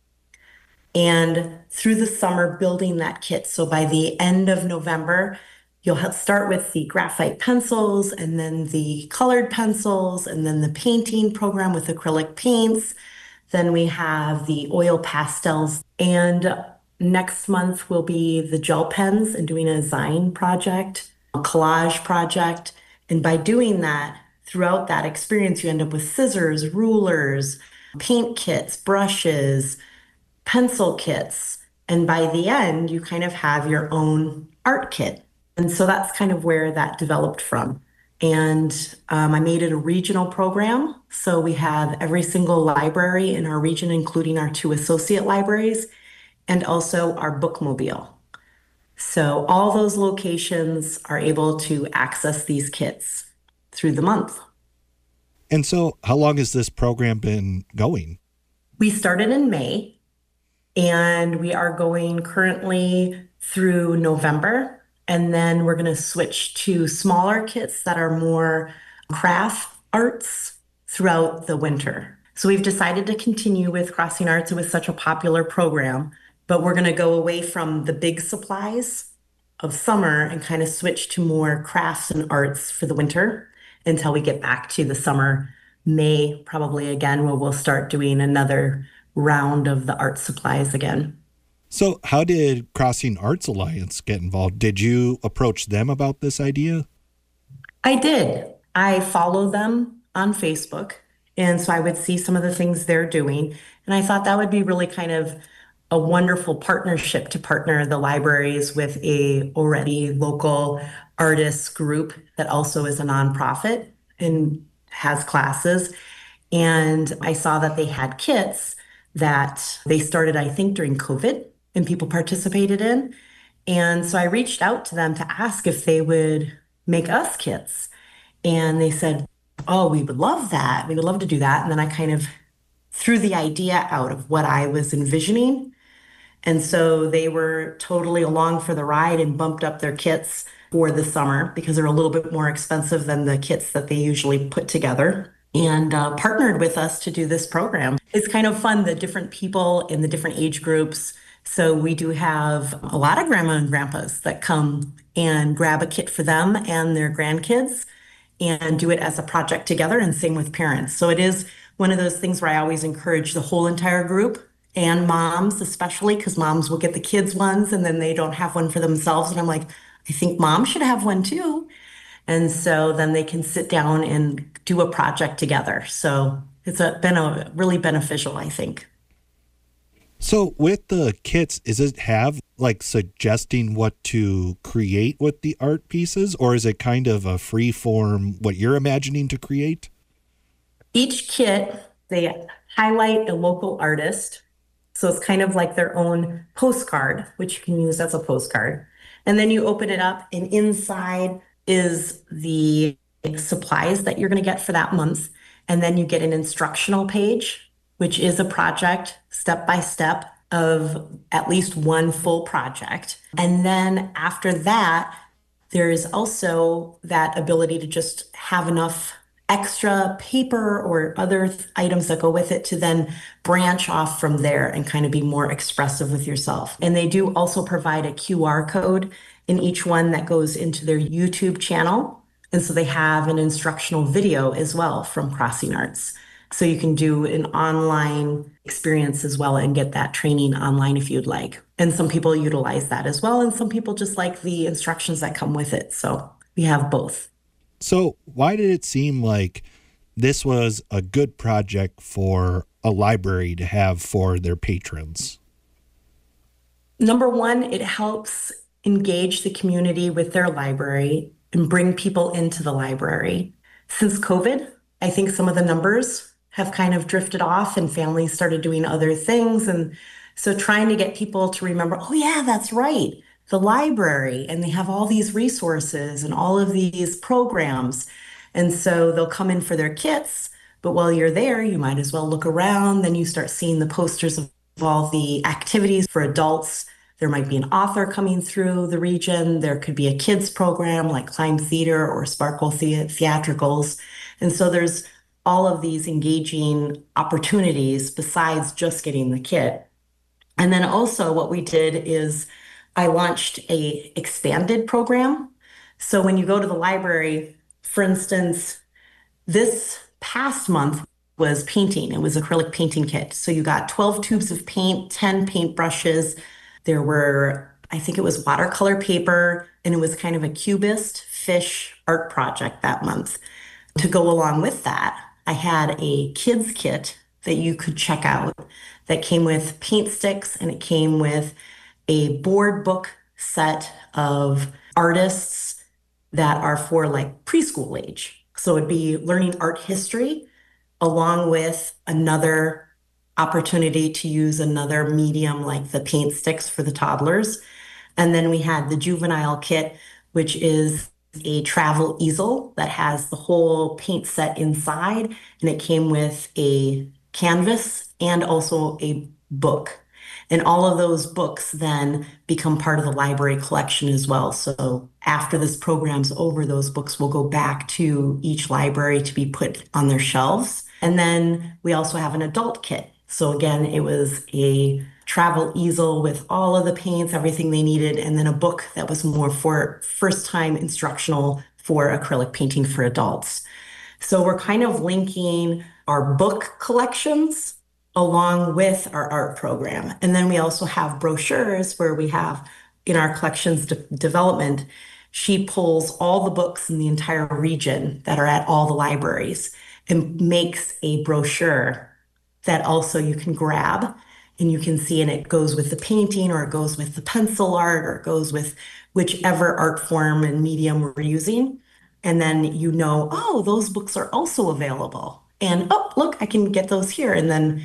And through the summer, building that kit. So by the end of November, you'll start with the graphite pencils and then the colored pencils and then the painting program with acrylic paints. Then we have the oil pastels. And next month will be the gel pens and doing a design project, a collage project. And by doing that, throughout that experience, you end up with scissors, rulers, paint kits, brushes, pencil kits. And by the end, you kind of have your own art kit. And so that's kind of where that developed from. And um, I made it a regional program. So we have every single library in our region, including our two associate libraries, and also our bookmobile. So all those locations are able to access these kits through the month. And so how long has this program been going? We started in May, and we are going currently through November. And then we're going to switch to smaller kits that are more craft arts throughout the winter. So we've decided to continue with Crossing Arts. It was such a popular program, but we're going to go away from the big supplies of summer and kind of switch to more crafts and arts for the winter until we get back to the summer, May, probably again, where we'll start doing another round of the art supplies again. So how did Crossing Arts Alliance get involved? Did you approach them about this idea? I did. I follow them on Facebook. And so I would see some of the things they're doing. And I thought that would be really kind of a wonderful partnership to partner the libraries with a already local artists group that also is a nonprofit and has classes. And I saw that they had kits that they started, I think, during COVID and people participated in. And so I reached out to them to ask if they would make us kits. And they said, oh, we would love that. We would love to do that. And then I kind of threw the idea out of what I was envisioning. And so they were totally along for the ride and bumped up their kits for the summer because they're a little bit more expensive than the kits that they usually put together, and uh, partnered with us to do this program. It's kind of fun, the different people in the different age groups. So we do have a lot of grandma and grandpas that come and grab a kit for them and their grandkids and do it as a project together, and same with parents. So it is one of those things where I always encourage the whole entire group, and moms especially, because moms will get the kids ones and then they don't have one for themselves. And I'm like, I think mom should have one too. And so then they can sit down and do a project together. So it's a, been a really beneficial, I think. So with the kits, is it have like suggesting what to create with the art pieces, or is it kind of a free form, what you're imagining to create? Each kit, they highlight a local artist. So it's kind of like their own postcard, which you can use as a postcard. And then you open it up, and inside is the supplies that you're going to get for that month. And then you get an instructional page, which is a project step by step of at least one full project. And then after that, there is also that ability to just have enough extra paper or other th- items that go with it to then branch off from there and kind of be more expressive with yourself. And they do also provide a Q R code in each one that goes into their YouTube channel. And so they have an instructional video as well from Crossing Arts. So you can do an online experience as well and get that training online if you'd like. And some people utilize that as well. And some people just like the instructions that come with it. So we have both. So why did it seem like this was a good project for a library to have for their patrons? Number one, it helps engage the community with their library and bring people into the library. Since COVID, I think some of the numbers have kind of drifted off and families started doing other things. And so trying to get people to remember, oh yeah, that's right. the library and they have all these resources and all of these programs. And so they'll come in for their kits, but while you're there, you might as well look around. Then you start seeing the posters of all the activities for adults. There might be an author coming through the region. There could be a kids program like Climb Theater or Sparkle the- Theatricals. And so there's all of these engaging opportunities besides just getting the kit. And then also what we did is I launched a expanded program. So when you go to the library, for instance, this past month was painting. It was acrylic painting kit. So you got twelve tubes of paint, ten paint brushes. There were, I think it was watercolor paper, and it was kind of a cubist fish art project that month. To go along with that, I had a kids kit that you could check out that came with paint sticks, and it came with a board book set of artists that are for like preschool age. So it'd be learning art history along with another opportunity to use another medium like the paint sticks for the toddlers. And then we had the juvenile kit, which is a travel easel that has the whole paint set inside, and it came with a canvas and also a book. And all of those books then become part of the library collection as well. So after this program's over, those books will go back to each library to be put on their shelves. And then we also have an adult kit. So again, it was a travel easel with all of the paints, everything they needed, and then a book that was more for first-time instructional for acrylic painting for adults. So we're kind of linking our book collections along with our art program. And then we also have brochures where we have in our collections de- development, she pulls all the books in the entire region that are at all the libraries and makes a brochure that also you can grab and you can see, and it goes with the painting or it goes with the pencil art or it goes with whichever art form and medium we're using. And then you know, oh, those books are also available. And oh, look, I can get those here. And then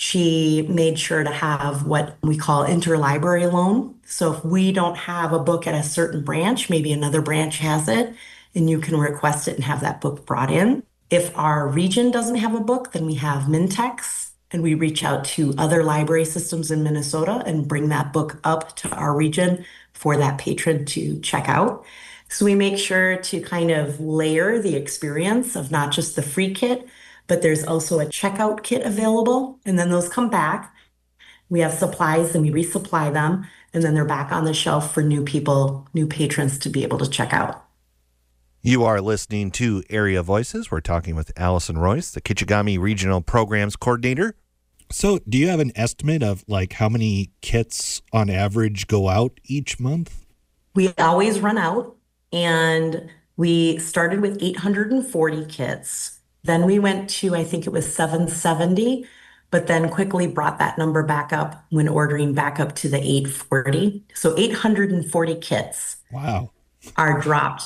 she made sure to have what we call interlibrary loan. So if we don't have a book at a certain branch, maybe another branch has it, and you can request it and have that book brought in. If our region doesn't have a book, then we have Mintex, and we reach out to other library systems in Minnesota and bring that book up to our region for that patron to check out. So we make sure to kind of layer the experience of not just the free kit, but there's also a checkout kit available. And then those come back. We have supplies and we resupply them. And then they're back on the shelf for new people, new patrons to be able to check out. You are listening to Area Voices. We're talking with Allison Royce, the Kichigami Regional Programs Coordinator. So do you have an estimate of like how many kits on average go out each month? We always run out, and we started with eight hundred forty kits. Then we went to, I think it was seven seventy, but then quickly brought that number back up when ordering back up to the eight forty. So eight hundred forty kits wow. are dropped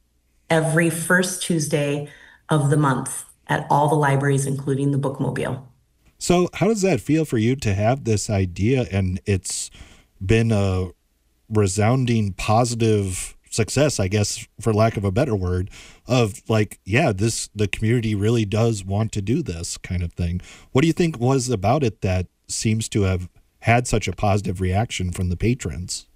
every first Tuesday of the month at all the libraries, including the Bookmobile. So how does that feel for you to have this idea and it's been a resounding positive success, I guess, for lack of a better word, of like, yeah, this, the community really does want to do this kind of thing. What do you think was about it that seems to have had such a positive reaction from the patrons?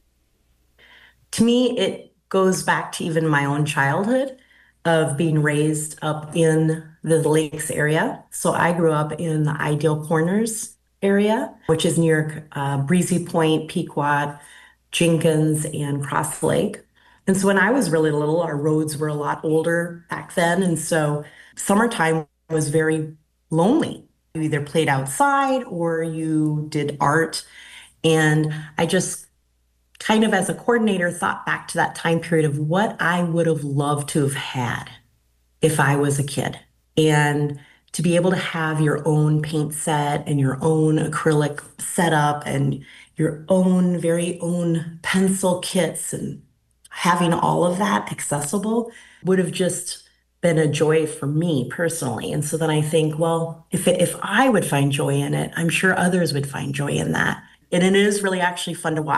To me, it goes back to even my own childhood of being raised up in the Lakes area. So I grew up in the Ideal Corners area, which is near uh, Breezy Point, Pequot, Jenkins, and Cross Lake. And so when I was really little, our roads were a lot older back then. And so summertime was very lonely. You either played outside or you did art. And I just kind of as a coordinator thought back to that time period of what I would have loved to have had if I was a kid. And to be able to have your own paint set and your own acrylic setup and your own very own pencil kits and having all of that accessible would have just been a joy for me personally. And so then I think, well, if it, if I would find joy in it, I'm sure others would find joy in that. And it is really actually fun to watch.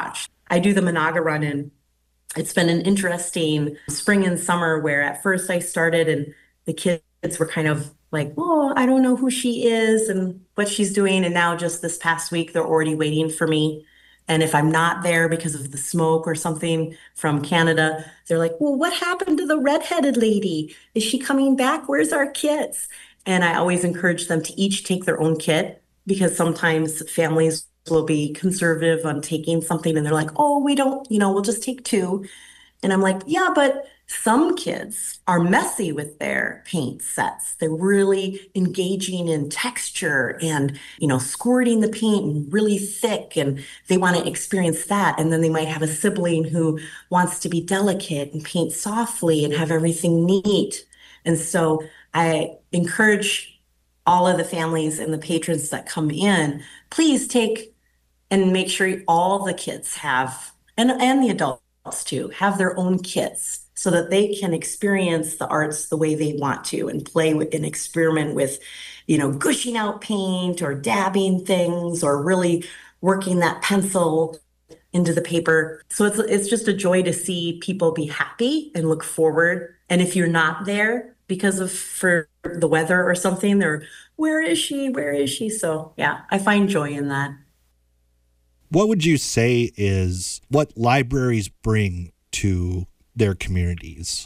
I do the Monaga Run, and it's been an interesting spring and summer where at first I started and the kids were kind of like, oh, I don't know who she is and what she's doing. And now just this past week, they're already waiting for me. And if I'm not there because of the smoke or something from Canada, they're like, well, what happened to the redheaded lady? Is she coming back? Where's our kits? And I always encourage them to each take their own kit, because sometimes families will be conservative on taking something and they're like, oh, we don't, you know, we'll just take two. And I'm like, yeah, but some kids are messy with their paint sets. They're really engaging in texture and, you know, squirting the paint really thick, and they want to experience that. And then they might have a sibling who wants to be delicate and paint softly and have everything neat. And so I encourage all of the families and the patrons that come in, please take and make sure all the kids have, and, and the adults too, have their own kits, so that they can experience the arts the way they want to and play with and experiment with, you know, gushing out paint or dabbing things or really working that pencil into the paper. So it's it's just a joy to see people be happy and look forward. And if you're not there because of for the weather or something, they're, where is she? Where is she? So yeah, I find joy in that. What would you say is what libraries bring to their communities?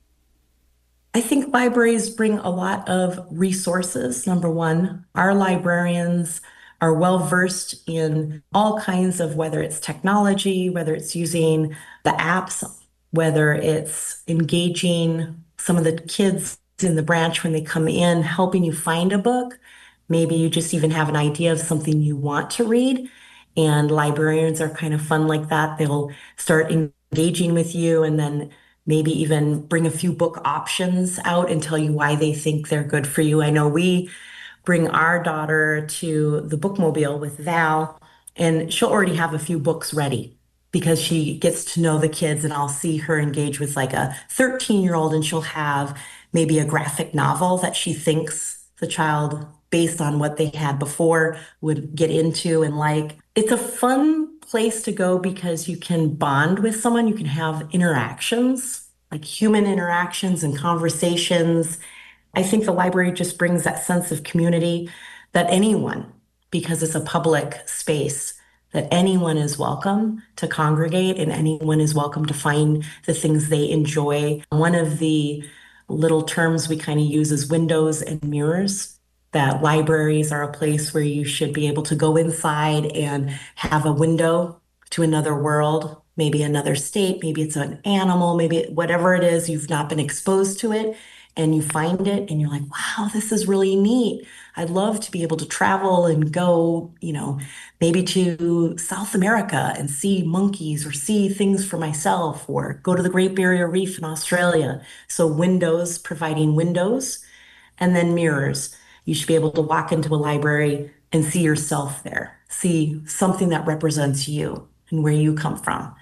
I think libraries bring a lot of resources. Number one, our librarians are well versed in all kinds of, whether it's technology, whether it's using the apps, whether it's engaging some of the kids in the branch when they come in, helping you find a book. Maybe you just even have an idea of something you want to read. And librarians are kind of fun like that. They'll start engaging with you and then maybe even bring a few book options out and tell you why they think they're good for you. I know we bring our daughter to the bookmobile with Val, and she'll already have a few books ready because she gets to know the kids, and I'll see her engage with like a thirteen year old, and she'll have maybe a graphic novel that she thinks the child, based on what they had before, would get into and like. It's a fun place to go because you can bond with someone, you can have interactions, like human interactions and conversations. I think the library just brings that sense of community that anyone, because it's a public space, that anyone is welcome to congregate and anyone is welcome to find the things they enjoy. One of the little terms we kind of use is windows and mirrors. That libraries are a place where you should be able to go inside and have a window to another world, maybe another state, maybe it's an animal, maybe whatever it is, you've not been exposed to it, and you find it and you're like, wow, this is really neat. I'd love to be able to travel and go, you know, maybe to South America and see monkeys or see things for myself, or go to the Great Barrier Reef in Australia. So windows, providing windows, and then mirrors. You should be able to walk into a library and see yourself there, see something that represents you and where you come from.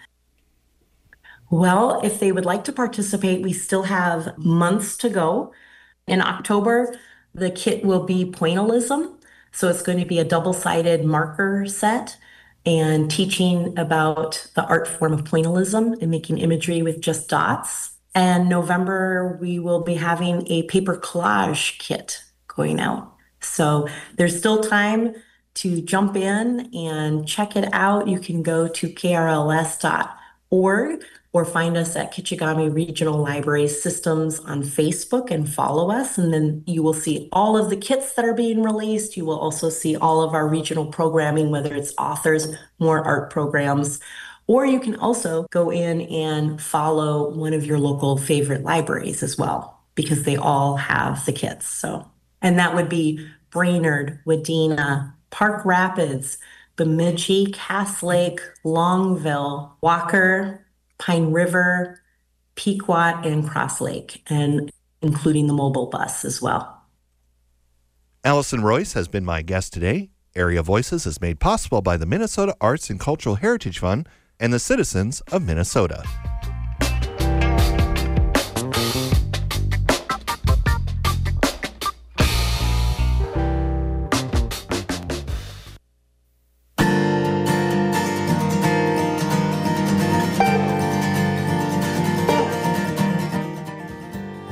Well, if they would like to participate, we still have months to go. In October, the kit will be Pointillism. So it's going to be a double-sided marker set and teaching about the art form of Pointillism and making imagery with just dots. And November, we will be having a paper collage kit going out. So there's still time to jump in and check it out. You can go to K R L S dot org or find us at Kichigami Regional Library Systems on Facebook and follow us. And then you will see all of the kits that are being released. You will also see all of our regional programming, whether it's authors, more art programs, or you can also go in and follow one of your local favorite libraries as well, because they all have the kits. So. And that would be Brainerd, Wadena, Park Rapids, Bemidji, Cass Lake, Longville, Walker, Pine River, Pequot, and Cross Lake, and including the mobile bus as well. Allison Royce has been my guest today. Area Voices is made possible by the Minnesota Arts and Cultural Heritage Fund and the citizens of Minnesota.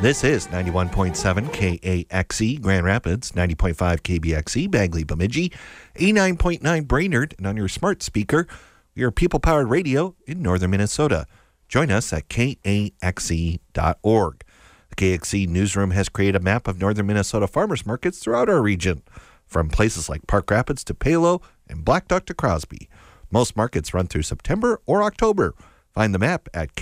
This is ninety-one point seven K A X E Grand Rapids, ninety point five K B X E Bagley Bemidji, eighty-nine point nine Brainerd, and on your smart speaker, we are people-powered radio in northern Minnesota. Join us at K A X E dot org. The K X E newsroom has created a map of northern Minnesota farmers markets throughout our region, from places like Park Rapids to Palo and Black Duck to Crosby. Most markets run through September or October. Find the map at